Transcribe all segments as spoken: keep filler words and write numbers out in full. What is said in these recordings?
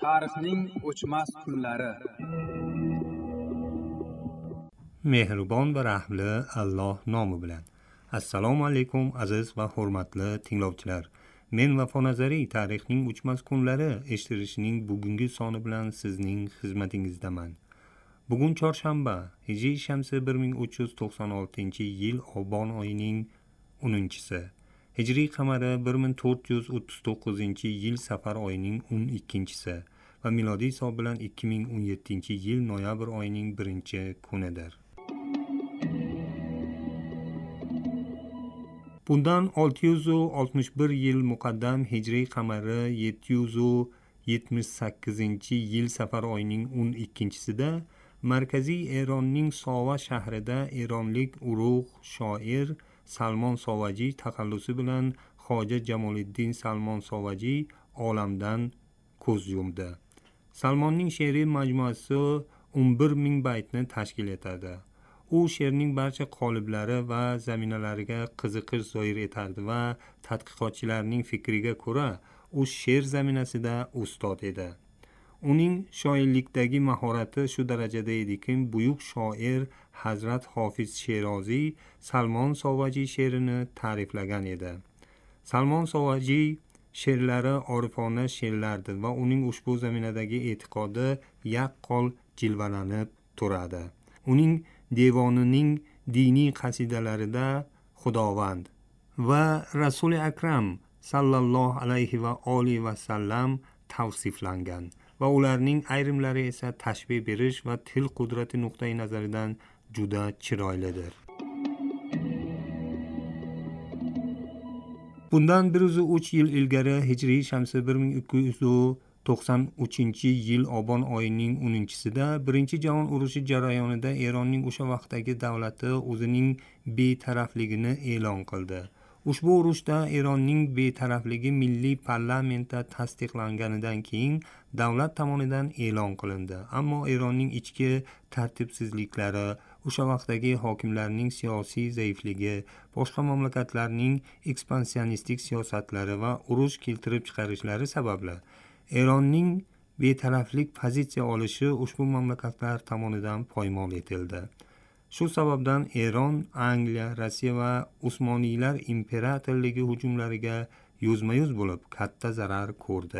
Tarixning o'chmas kunlari. Mehribon va rahmli Alloh nomi bilan. Assalomu alaykum aziz va hurmatli tinglovchilar. Men Vafo Nazariy tarixning o'chmas kunlari eshittirishning bugungi soni bilan sizning xizmatingizdaman. Bugun chorshanba, Hijriy shamsi bir ming uch yuz to'qson oltinchi yil Obon oyining o'ninchisi. Hijriy qamari bir ming to'rt yuz o'ttiz to'qqizinchi yil Safar oyining o'n ikkinchisi va milodiy hisob bilan ikki ming o'n yettinchi yil noyabr oyining birinchi kunidir. Bundan olti yuz oltmish bir yil muqaddam Hijriy qamari yetti yuz yetmish sakkizinchi yil Safar oyining o'n ikkinchisida Markaziy Eronning Sova shahrida eronlik ulug' shoir Salmon Sovaji taxallusi bilan Xoja Jamoliddin Salmon Sovaji olamdan ko'z yumdi. Salmonning she'riy majmuasi o'n bir ming baytni tashkil etadi. U she'rning barcha qoliblari va zaminalariga qiziqish zoir etardi va tadqiqotchilarning fikriga ko'ra, u she'r zaminasida ustod edi. Uning shoirlikdagi mahorati shu darajada ediki, buyuk shoir Hazrat Hofiz Sheroziy Salmon Sovaji she'rini ta'riflagan edi. Salmon Sovaji she'rlari orifona she'rlardir va uning ushbu zaminadagi e'tiqodi yaqqol jilvalanib turadi. Uning devonining diniy qasidalarida Xudovand va Rasuli Akram sallallohu alayhi va olihi va sallam tavsiflangan va ularning ayrimlari esa tashbih berish va til qudrati nuqtai nazaridan juda chiroylidir. Bundan bir yuz uch yil ilgari Hijriy shamsi bir ming ikki yuz to'qson uchinchi yil Obon oyining o'ninchisida Birinchi jahon urushi jarayonida Eronning o'sha vaqtdagi davlati o'zining betarafligini e'lon qildi. Ushbu urushda Eronning betarafligi milliy parlamentda tasdiqlanganidan keyin davlat tomonidan e'lon qilindi. Ammo Eronning ichki tartibsizliklari, o'sha vaqtdagi hokimlarning siyosiy zaifligi, boshqa mamlakatlarning ekspansionistik siyosatlari va urush keltirib chiqarishlari sababli Eronning betaraflik pozitsiya olishi ushbu mamlakatlar tomonidan poymol etildi. Shu sababdan Eron, Angliya, Rossiya va Usmoniylar imperatorligi hujumlariga yuzma-yuz bo'lib katta zarar ko'rdi.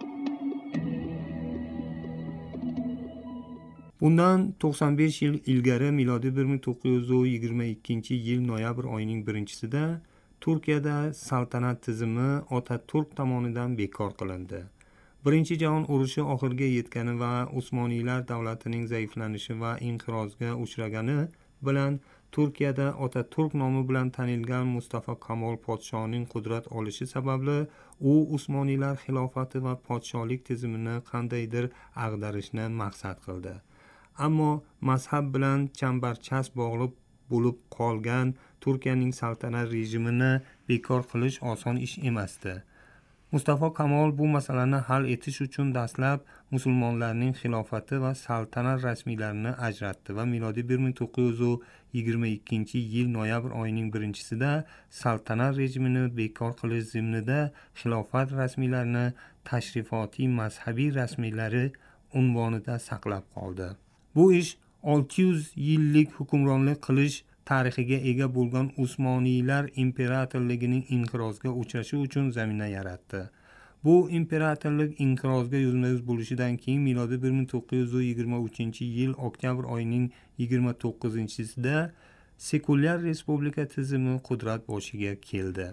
Bundan to'qson besh yil ilgari milodiy bir ming to'qqiz yuz yigirma ikkinchi yil noyabr oyining birinchisida Turkiyada saltanat tizimi Otaturk tomonidan bekor qilindi. Birinchi jahon urushi oxiriga yetgani va Usmoniylar davlatining zaiflanishi va inqirozga uchragani bilan Turkiyada Otaturk nomi bilan tanilgan Mustafa Kamol podshoning qudrat olishi sababli u Usmoniylar xilofati va podshohlik tizimini qandaydir ag'darishni maqsad qildi. Ammo mazhab bilan chambarchas bog'liq bo'lib qolgan Turkiyaning saltanat rejimini bekor qilish oson ish emasdi. Mustafa Kamol bu masalani hal etish uchun dastlab musulmonlarning xilofati va saltanat rasmiylarini ajratdi va milodiy bir ming to'qqiz yuz yigirma ikkinchi yil noyabr oyining birinchisida saltanat rejimini bekor qilish zimnida xilofat rasmiylarini tashrifotiy mazhabiy rasmiylari unvonida saqlab qoldi. Bu ish olti yuz yillik hukmronlik qilish tarixiga ega bo'lgan Usmoniylar imperatorligining inqirozga uchrashi uchun zamina yaratdi. Bu imperatorlik inqirozga yuzma-yuz bo'lishidan keyin milodiy bir ming to'qqiz yuz yigirma uchinchi yil oktyabr oyining yigirma to'qqizinchisida sekulyar respublika tizimi qudrat boshiga keldi.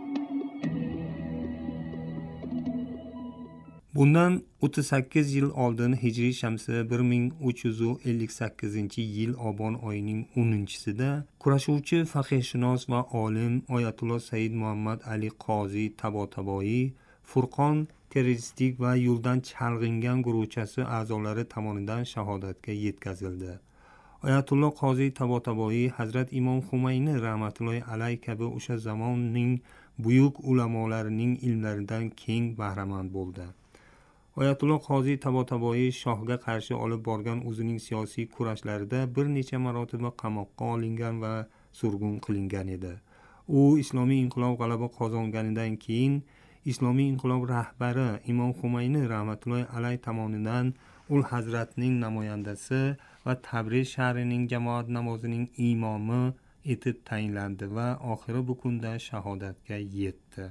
Bundan o'ttiz sakkiz yil oldin Hijriy shamsi bir ming uch yuz ellik sakkizinchi yil Obon oyining o'ninchisida kurashuvchi faqihshunos va olim Oyatulloh Said Muhammad Ali Qozi Tabataboiy Furqon terroristik va yo'ldan chalg'ingan guruhchasi a'zolari tomonidan shahodatga yetkazildi. Oyatulloh Qozi Tabataboiy Hazrat Imom Xumayni rahmatullohi alayhi kabi o'sha zamonning buyuk ulamolarining ilmlaridan keng bahramand bo'ldi. Oyatulloh Qozi Tabataboiy shohga qarshi olib borgan o'zining siyosiy kurashlarida bir necha marotaba qamoqqa olingan va surgun qilingan edi. U islomiy inqilob g'alaba qozonganidan keyin Islomiy inqilob rahbari Imom Xumayni rahmatullohi alayhi tomonidan ul hazratning namoyandasi va Tabriz shahrining jamoat namozining imomi etib tayinlandi va oxiri bu kunda shahodatga yetdi.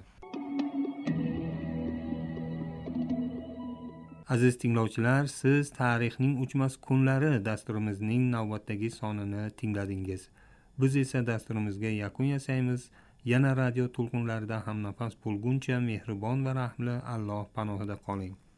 Aziz tinglovchilar, siz tarixning o'chmas kunlari dasturimizning navbatdagi sonini tingladingiz. Biz esa dasturimizga yakun yasaymiz. Yana radio to'lqinlarida hamnafas bo'lguncha mehribon va rahmli Alloh panohida qoling.